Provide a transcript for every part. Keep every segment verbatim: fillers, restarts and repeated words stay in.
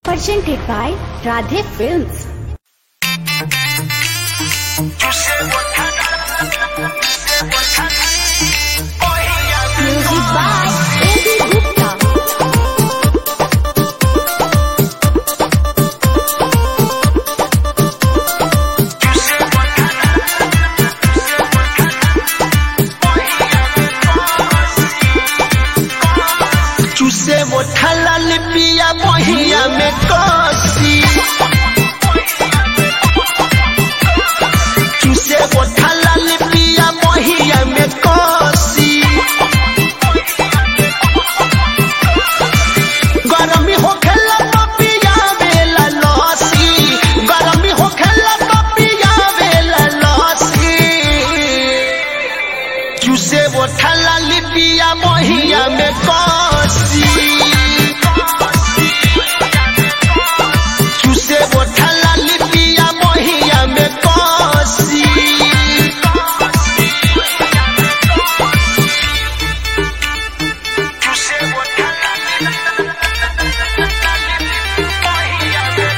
Presented by Radhe Films. Music by A B Gupta. चूसे वो ठला लिपिया मोहिया में कोसी चूसे वो ठला लिपिया मोहिया में कोसी गरमी हो खेला तो पिया वेला लौसी गरमी हो खेला तो पिया वेला लौसी चूसे वो ठला लिपिया मोहिया में कोसी चूसे वो ठला लिपिया मोहिया में कोसी चूसे वो ठला मोहिया में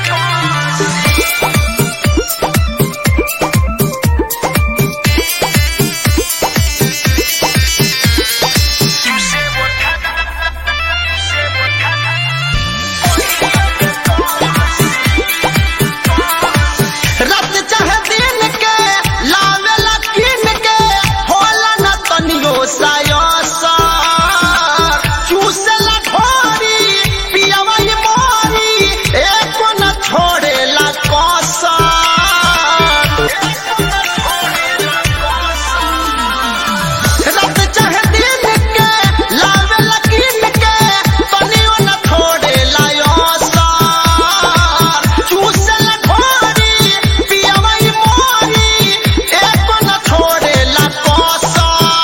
रात चाहे दिन के लावेला किन के होला न तनियो सायो सा चूसेला ढोरी पियावा ये मोरी एको न छोड़ेला कोसा रात चाहे दिन के लावेला किन के तनियो न छोड़ेला यो सा चूसेला ढोरी पियावा ये मोरी एको न छोड़ेला कोसा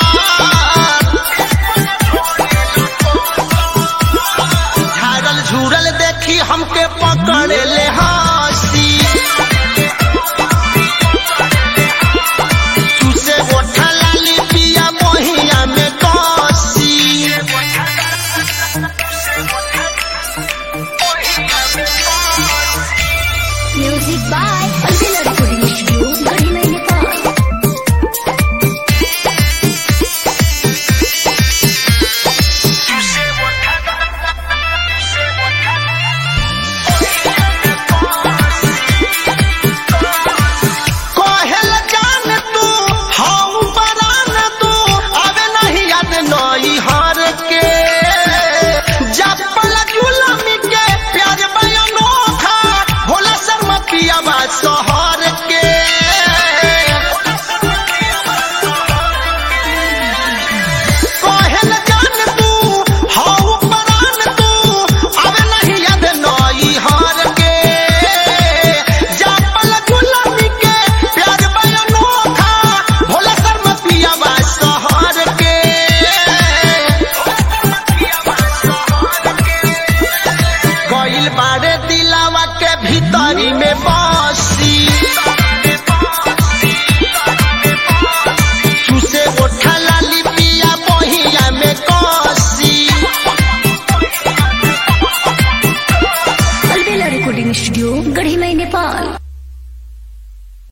झाड़ल झूरल देखी हमके पकड़े ले हंसी चूसे वो ठला लिपिया मोहिया में कोसी Music by Alvila Recording Studio.